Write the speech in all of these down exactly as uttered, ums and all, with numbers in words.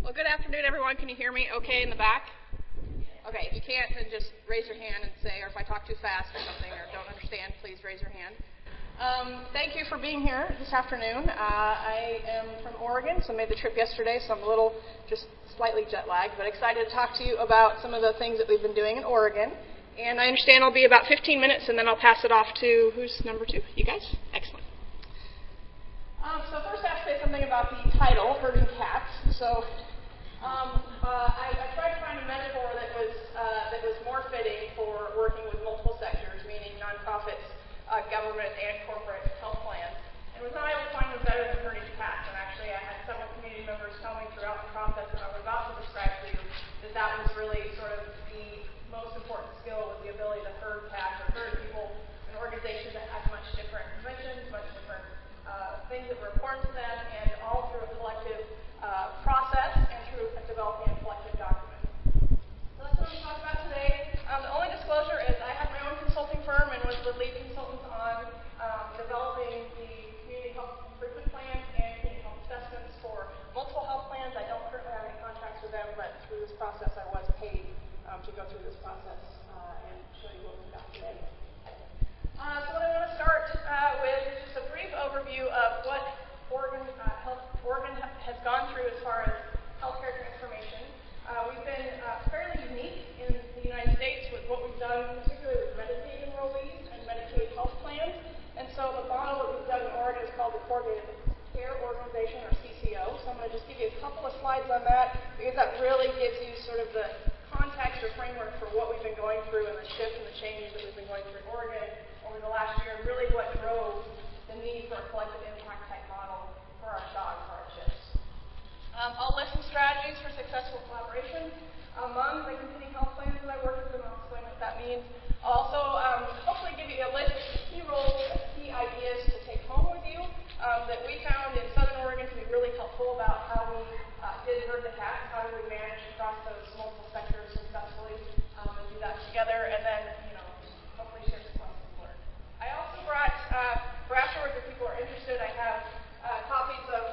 Well, good afternoon, everyone. Can you hear me okay in the back? Okay, if you can't, then just raise your hand and say, or if I talk too fast or something or don't understand, please raise your hand. Um, thank you for being here this afternoon. Uh, I am from Oregon, so I made the trip yesterday, so I'm a little just slightly jet lagged, but excited to talk to you about some of the things that we've been doing in Oregon. And I understand it'll be about fifteen minutes, and then I'll pass it off to, who's number two? You guys? Excellent. Um, so first I have to say something about the title, Herding Cats. So um, uh, I, I tried to find a metaphor that was uh, that was more fitting for working with multiple sectors, meaning nonprofits, uh, government, and corporate health plans. And was not able to find one better than herding cats. And actually, I had several community members tell me throughout the process that I was about to describe to you that that was really sort of the most important skill, was the ability to herd cats or herd people in organizations that had much different conventions, much different uh, things that were important to them, and all through a collective uh, process and through developing a collective document. So that's what I'm going to talk about today. Um, the only disclosure is I have my own consulting firm and was the lead consultant on um, developing the community health improvement plans and community health assessments for multiple health plans. I don't currently have any contracts with them, but through this process I was paid um, to go through this process uh, and show you what we've got today. Uh, so what I want to start uh, with is just a brief overview of what Oregon, uh, health, Oregon ha- has gone through as far as healthcare transformation. Uh, we've been uh, fairly unique in the United States with what we've done, particularly with Medicaid enrollees and Medicaid health plans. And so the model that we've done in Oregon is called the Coordinated Care Organization, or C C O. So I'm going to just give you a couple of slides on that, because that really gives you sort of the context or framework for what we've been going through and the shift and the changes that we've been going through in Oregon over the last year, and really what drove the need for a collective impact type model for our S H O G, for our CHIPS. Um, I'll list some strategies for successful collaboration among the competing health plans that I work with, and I'll explain what that means. I'll also um, hopefully give you a list of key roles and key ideas to take home with you um, that we found in Southern Oregon to be really helpful about how we uh, did herd the cats, how do we manage across those multiple sectors successfully, um, and do that together, and then, you know, hopefully share some lessons learned. I also brought, uh, for afterwards, if people are interested, I have uh, copies of,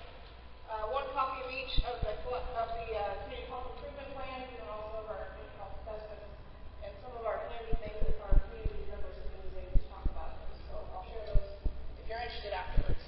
uh, one copy of each of the, of the uh, community health improvement plans, and also of our community health assessments, and some of our handy things that our community members have been using to talk about them. So I'll share those if you're interested afterwards.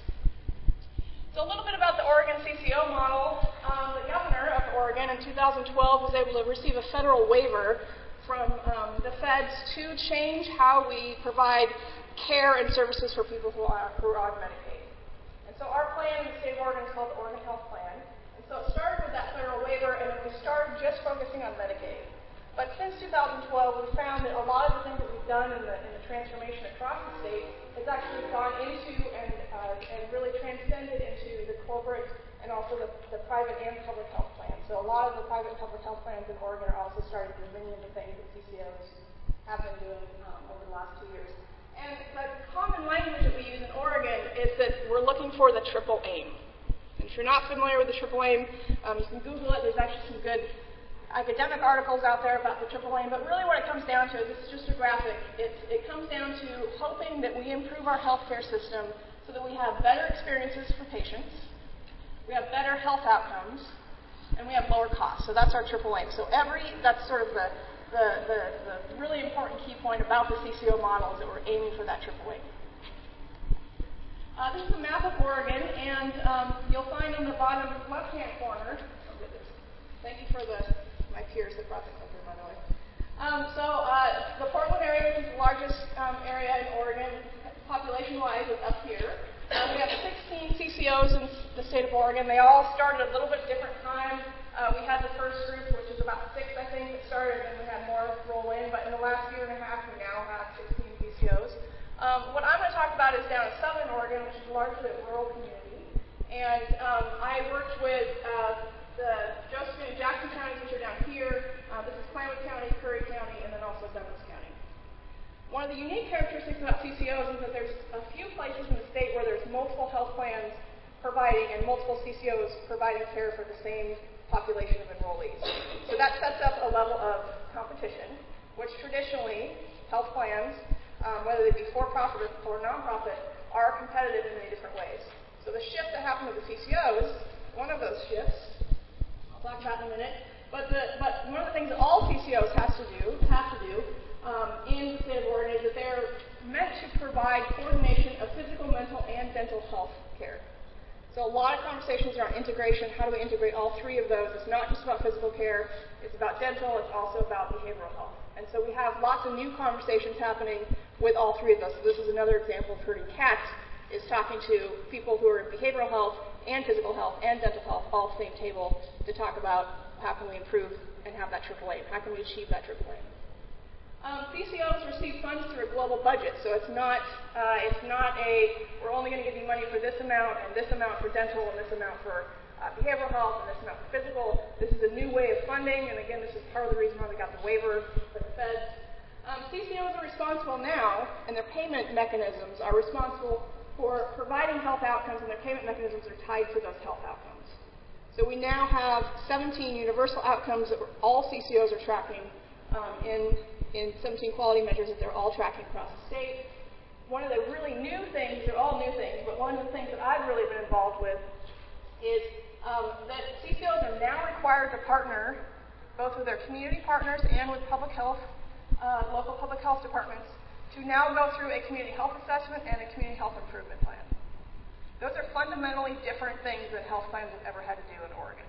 So a little bit about the Oregon C C O model. Um, the governor of Oregon in two thousand twelve was able to receive a federal waiver from um, the feds to change how we provide care and services for people who are, who are on Medicaid. And so our plan in the state of Oregon is called the Oregon Health Plan. And so it started with that federal waiver, and then we started just focusing on Medicaid. But since two thousand twelve, we found that a lot of the things that we've done in the, in the transformation across the state has actually gone into and, uh, and really transcended into the corporate and also the, the private and public health plans. So a lot of the private and public health plans in Oregon are also starting to bring in the things that C C Os have been doing um, over the last two years. And the common language that we use in Oregon is that we're looking for the triple aim. And if you're not familiar with the triple aim, um, you can Google it. There's actually some good academic articles out there about the triple aim. But really what it comes down to is, it's just a graphic. It, it comes down to hoping that we improve our healthcare system so that we have better experiences for patients, we have better health outcomes, and we have lower costs. So that's our triple aim. So every, that's sort of the The, the, the really important key point about the C C O model is that we're aiming for that triple aim. Uh, this is a map of Oregon, and um, you'll find in the bottom left-hand corner, oh goodness, thank you for the, my peers that brought this up here, by the way. Um, so uh, the Portland area, which is the largest um, area in Oregon, population-wise, is up here. Uh, we have sixteen C C Os in the state of Oregon. They all started at a little bit different time. Uh, we had the first group, which is about six, I think, that started, and we had more roll in. But in the last year and a half, we now have sixteen C C Os. Um, what I'm going to talk about is down in Southern Oregon, which is largely a rural community. And um, I worked with uh, the Josephine and Jackson counties, which are down here. Uh, this is Klamath County, Curry County, and then also Douglas County. One of the unique characteristics about C C Os is that there's a few places in the state where there's multiple health plans providing and multiple C C Os providing care for the same population of enrollees. So that sets up a level of competition, which traditionally health plans, um, whether they be for-profit or non-profit, are competitive in many different ways. So the shift that happened with the C C Os, one of those shifts, I'll talk about in a minute. But, the, but one of the things that all C C Os has to do, have to do um, in the state of Oregon is that they're meant to provide coordination of physical, mental, and dental health care. So a lot of conversations around integration. How do we integrate all three of those? It's not just about physical care. It's about dental. It's also about behavioral health. And so we have lots of new conversations happening with all three of those. So this is another example of Herding Cats, is talking to people who are in behavioral health and physical health and dental health all at the same table to talk about how can we improve and have that triple A, how can we achieve that triple A. Um, C C Os receive funds through a global budget, so it's not uh, it's not a we're only going to give you money for this amount and this amount for dental and this amount for uh, behavioral health and this amount for physical. This is a new way of funding, and again, this is part of the reason why we got the waiver for the feds. Um, C C Os are responsible now, and their payment mechanisms are responsible for providing health outcomes, and their payment mechanisms are tied to those health outcomes. So we now have seventeen universal outcomes that all C C Os are tracking um, in, in seventeen quality measures that they're all tracking across the state. One of the really new things, they're all new things, but one of the things that I've really been involved with is um, that C C Os are now required to partner both with their community partners and with public health, uh, local public health departments to now go through a community health assessment and a community health improvement plan. Those are fundamentally different things that health plans have ever had to do in Oregon.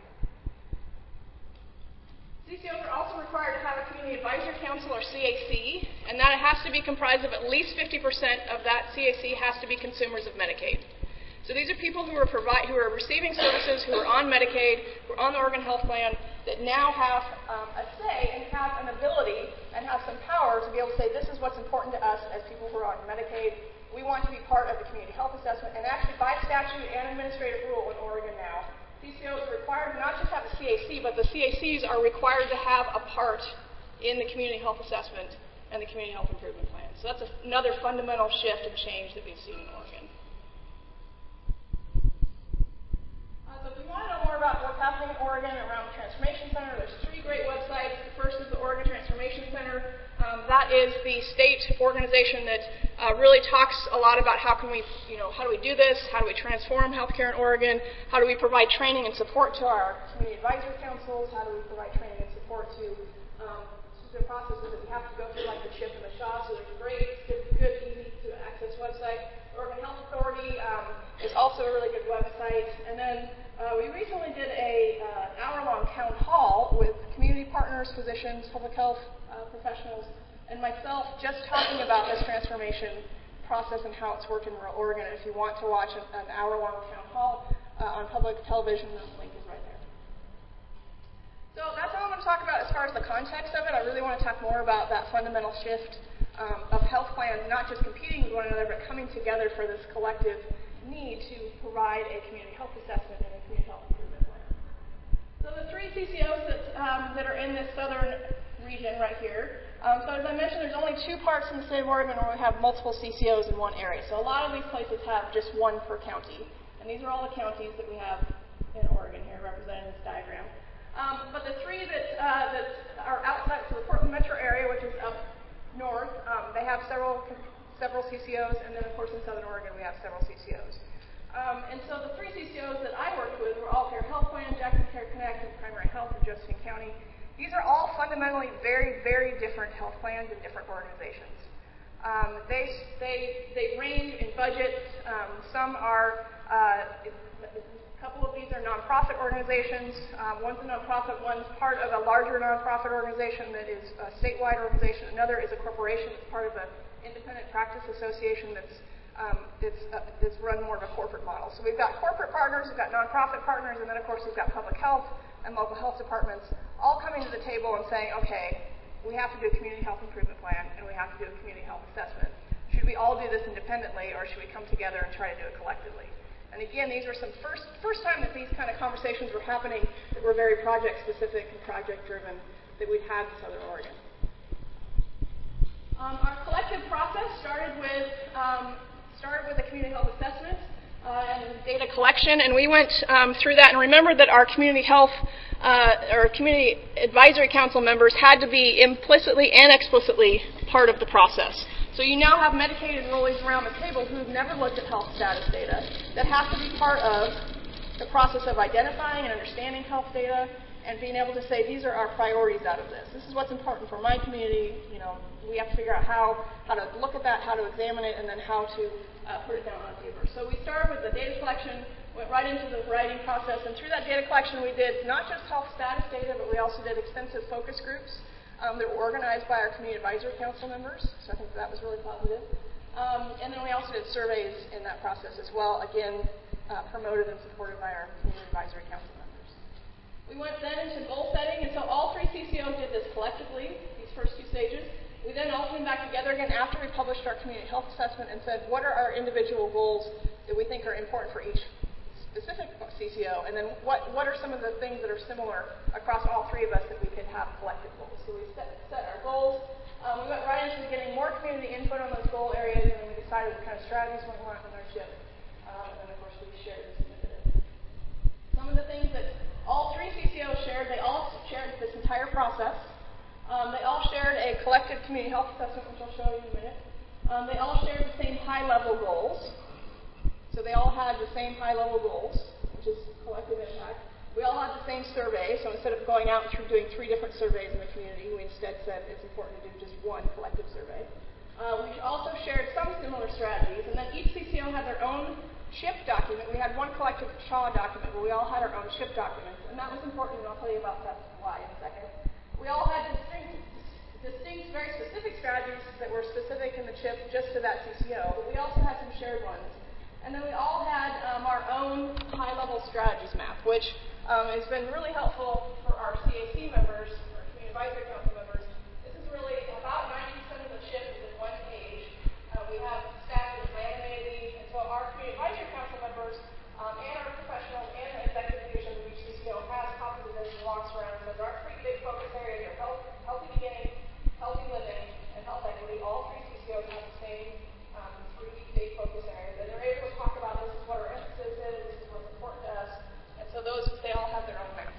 C C Os are also required to have a Community Advisory Council, or C A C, and that has to be comprised of at least fifty percent of that C A C has to be consumers of Medicaid. So these are people who are, provide, who are receiving services, who are on Medicaid, who are on the Oregon Health Plan, that now have um, a say and have an ability and have some power to be able to say, this is what's important to us as people who are on Medicaid. We want to be part of the community health assessment, and actually by statute and administrative rule in Oregon now, C C Os are required to not just have a C A C, but the C A Cs are required to have a part in the community health assessment and the community health improvement plan. So that's a, another fundamental shift and change that we've seen in Oregon. Uh, so if you want to know more about what's happening in Oregon around the Transformation Center, there's three great websites. The first is the Oregon Transformation Center. Um, that is the state organization that uh, really talks a lot about how can we, you know, how do we do this? How do we transform healthcare in Oregon? How do we provide training and support to our community advisory councils? How do we provide training and support to um, the processes that we have to go through, like the CHIP and the S H A? So there's a great, good, good easy to access website. The Oregon Health Authority um, is also a really good website. And then uh, we recently did a uh, hour-long town hall with community partners, physicians, public health uh, professionals, and myself, just talking about this transformation process and how it's worked in rural Oregon. If you want to watch an, an hour-long town hall uh, on public television, the link is right there. So that's all I'm going to talk about as far as the context of it. I really want to talk more about that fundamental shift um, of health plans, not just competing with one another, but coming together for this collective need to provide a community health assessment and a community health improvement plan. So the three C C Os that, um, that are in this southern region right here. Um, so as I mentioned, there's only two parts in the state of Oregon where we have multiple C C Os in one area. So a lot of these places have just one per county. And these are all the counties that we have in Oregon here represented in this diagram. Um, but the three that, uh, that are outside, so the Portland metro area, which is up north, um, they have several several C C Os. And then, of course, in southern Oregon, we have several C C Os. Um, and so the three C C Os that I worked with were All Care Health Plan, Jackson Care Connect, and Primary Health in Josephine County. These are all fundamentally very, very different health plans and different organizations. Um, they, they, they range in budgets. Um, some are, uh, a couple of these are nonprofit organizations. Um, one's a nonprofit, one's part of a larger nonprofit organization that is a statewide organization. Another is a corporation that's part of an independent practice association that's, um, it's, uh, it's run more of a corporate model. So we've got corporate partners, we've got nonprofit partners, and then, of course, we've got public health and local health departments all coming to the table and saying, okay, we have to do a community health improvement plan and we have to do a community health assessment. Should we all do this independently, or should we come together and try to do it collectively? And again, these were some first first time that these kind of conversations were happening that were very project specific and project driven that we've had in Southern Oregon. Um, our collective process started with um, started with a community health assessment. Uh, and data collection, and we went um, through that and remembered that our community health uh, or community advisory council members had to be implicitly and explicitly part of the process. So you now have Medicaid enrollees around the table who've never looked at health status data that have to be part of the process of identifying and understanding health data and being able to say, these are our priorities out of this. This is what's important for my community. You know, we have to figure out how, how to look at that, how to examine it, and then how to uh, put it down on paper. So we started with the data collection, went right into the writing process, and through that data collection we did not just health status data, but we also did extensive focus groups um, that were organized by our Community Advisory Council members, so I think that was really positive. Um, and then we also did surveys in that process as well, again, uh, promoted and supported by our Community Advisory Council members. We went then into goal setting, and so all three C C Os did this collectively, these first two stages. We then all came back together again after we published our community health assessment and said, what are our individual goals that we think are important for each specific C C O, and then what, what are some of the things that are similar across all three of us that we could have collective goals. So we set, set our goals. Um, we went right into getting more community input on those goal areas, and then we decided what kind of strategies we want in our ship. Um, and then, of course, we shared this with some of the things that all three C C Os shared. They all shared this entire process. Um, they all shared a collective community health assessment, which I'll show you in a minute. Um, they all shared the same high-level goals. So they all had the same high-level goals, which is collective impact. We all had the same survey, so instead of going out and doing three different surveys in the community, we instead said it's important to do just one collective survey. Uh, we also shared some similar strategies, and then each C C O had their own SHIP document. We had one collective C H A document, but we all had our own SHIP documents, and that was important, and I'll tell you about that why in a second. We all had distinct, distinct, very specific strategies that were specific in the CHIP just to that C C O, but we also had some shared ones. And then we all had um, our own high-level strategies map, which um, has been really helpful for our C A C members, our Community Advisory Council members. This is really about ninety percent of the CHIP is in one page. Uh, we have staff that have animated these, and so our Community Advisory Council members um, and our professionals and the executive leadership of each C C O has copies of this and walks around. So there are three big focus areas of health, healthy beginning, healthy living, and health equity. All three C C Os have the same um, three big focus areas. And they're able to talk about this is what our emphasis is, this is what's important to us. And so those, they all have their own maps.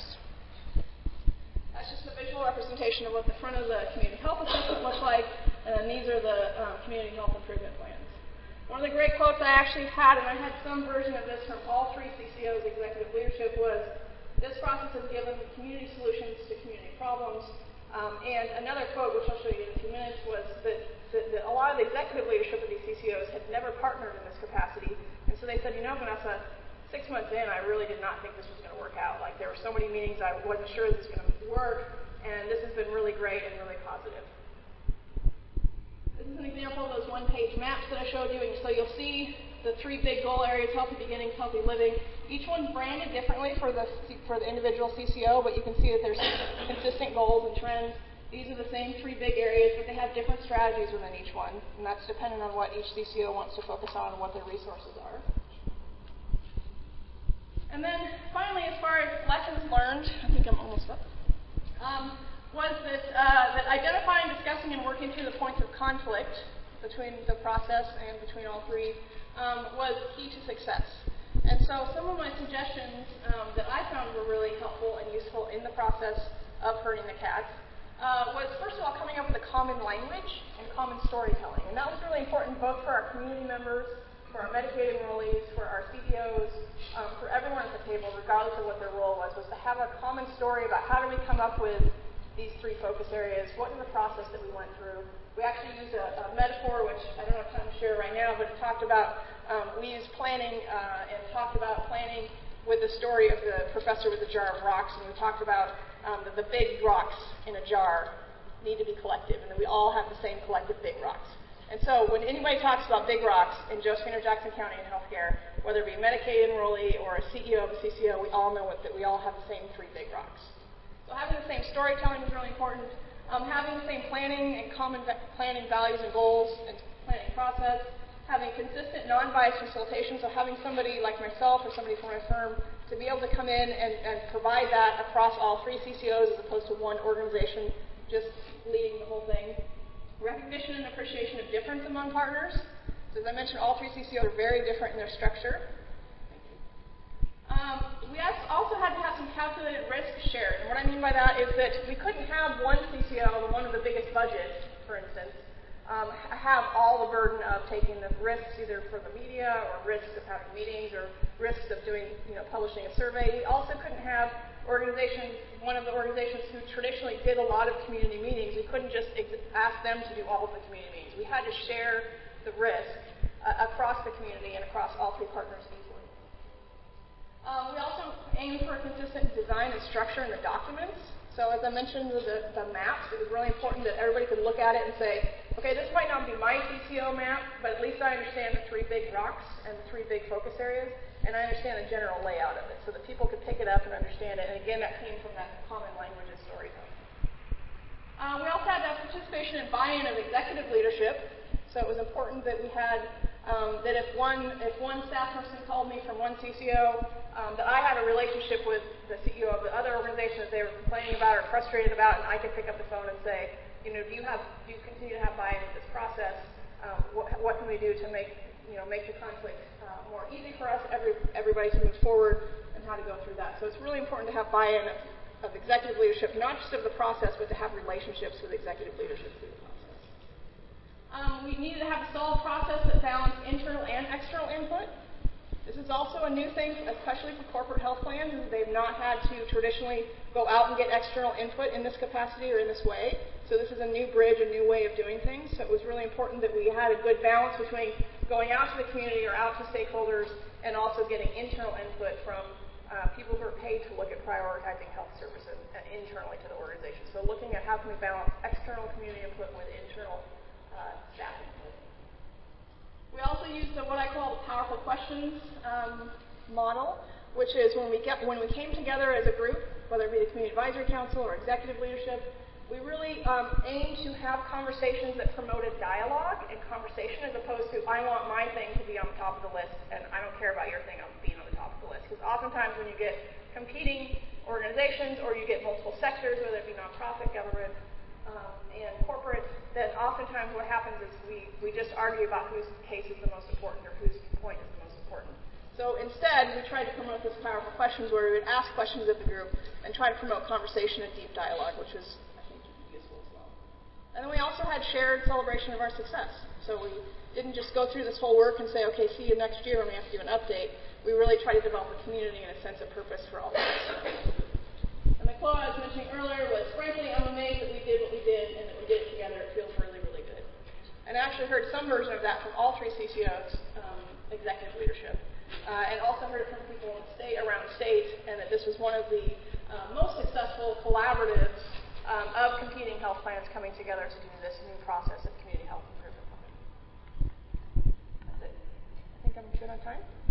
That's just a visual representation of what the front of the community health assessment looks like, and then these are the um, community health improvement plans. One of the great quotes I actually had, and I had some version of this from all three C C Os' executive leadership, was, this process has given community solutions to community problems. Um, and another quote, which I'll show you in a few minutes, was that, that, that a lot of the executive leadership of these C C Os had never partnered in this capacity. And so they said, you know, Vanessa, six months in, I really did not think this was going to work out. Like, there were so many meetings, I wasn't sure this was going to work, and this has been really great and really positive. This is an example of those one-page maps that I showed you, and so you'll see the three big goal areas, healthy beginnings, healthy living. Each one's branded differently for the for the individual C C O, but you can see that there's consistent goals and trends. These are the same three big areas, but they have different strategies within each one, and that's dependent on what each C C O wants to focus on and what their resources are. And then finally, as far as lessons learned, I think I'm almost up, um, was that, uh, that identifying, discussing, and working through the points of conflict between the process and between all three um, was key to success. And so some of my suggestions um, that I found were really helpful and useful in the process of herding the cats uh, was, first of all, coming up with a common language and common storytelling. And that was really important both for our community members, for our Medicaid enrollees, for our C E Os, um, for everyone at the table, regardless of what their role was, was to have a common story about how do we come up with these three focus areas, what is the process that we went through. We actually used a, a metaphor, which I don't have time to share right now, but it talked about, um, we used planning uh, and talked about planning with the story of the professor with the jar of rocks, and we talked about um, that the big rocks in a jar need to be collective, and that we all have the same collective big rocks. And so when anybody talks about big rocks in Josephine or Jackson County in healthcare, whether it be a Medicaid enrollee or a C E O of a C C O, we all know it, that we all have the same three big rocks. So having the same storytelling is really important. Um, having the same planning and common va- planning values and goals and planning process. Having consistent non-biased facilitation, so having somebody like myself or somebody from my firm to be able to come in and, and provide that across all three C C Os as opposed to one organization just leading the whole thing. Recognition and appreciation of difference among partners. So as I mentioned, all three C C Os are very different in their structure. Um, we also had to have some calculated risk shared. And what I mean by that is that we couldn't have one C C O, the one with the biggest budget, for instance, um, have all the burden of taking the risks either for the media or risks of having meetings or risks of doing, you know, publishing a survey. We also couldn't have organizations, one of the organizations who traditionally did a lot of community meetings, we couldn't just ex- ask them to do all of the community meetings. We had to share the risk uh, across the community and across all three partners equally. Um, we also aimed for a consistent design and structure in the documents. So as I mentioned with the, the maps, it was really important that everybody could look at it and say, okay, this might not be my C C O map, but at least I understand the three big rocks and the three big focus areas, and I understand the general layout of it so that people could pick it up and understand it. And again, that came from that common language of storytelling. Uh, we also had that participation and buy-in of executive leadership. So it was important that we had um, that if one if one staff person called me from one C C O, um, that I had a relationship with the C E O of the other organization that they were complaining about or frustrated about, and I could pick up the phone and say, you know, do you have do you continue to have buy-in with this process? Um, what, what can we do to make you know make the conflict uh, more easy for us, every, everybody to move forward, and how to go through that. So it's really important to have buy-in of, of executive leadership, not just of the process, but to have relationships with executive leadership through the process. Um, we needed to have a solid process that balanced internal and external input. This is also a new thing, especially for corporate health plans, is they've not had to traditionally go out and get external input in this capacity or in this way. So this is a new bridge, a new way of doing things. So it was really important that we had a good balance between going out to the community or out to stakeholders and also getting internal input from uh, people who are paid to look at prioritizing health services uh, internally to the organization. So looking at how can we balance external community input with internal uh, staff input. We also used the, what I call the powerful questions um, model, which is when we get when we came together as a group, whether it be the Community Advisory Council or executive leadership, we really um, aimed to have conversations that promoted dialogue and conversation as opposed to I want my thing to be on the top of the list and I don't care about your thing on being on the top of the list. Because oftentimes when you get competing organizations or you get multiple sectors, whether it be nonprofit, government, um, and corporate, then oftentimes what happens is we, we just argue about whose case is the most important or whose point is the most important. So instead, we tried to promote this powerful questions where we would ask questions of the group and try to promote conversation and deep dialogue, which was, I think, useful as well. And then we also had shared celebration of our success. So we didn't just go through this whole work and say, okay, see you next year when we have to do an update. We really tried to develop a community and a sense of purpose for all of us. And the quote I was mentioning earlier was, frankly, I'm amazed that we did what we did and that we did it together. It feels really, really good. And I actually heard some version of that from all three C C Os, um, executive leadership. Uh, and also heard it from people in the state, around the state, and that this was one of the uh, most successful collaboratives um, of competing health plans coming together to do this new process of community health improvement. That's it. I think I'm good on time.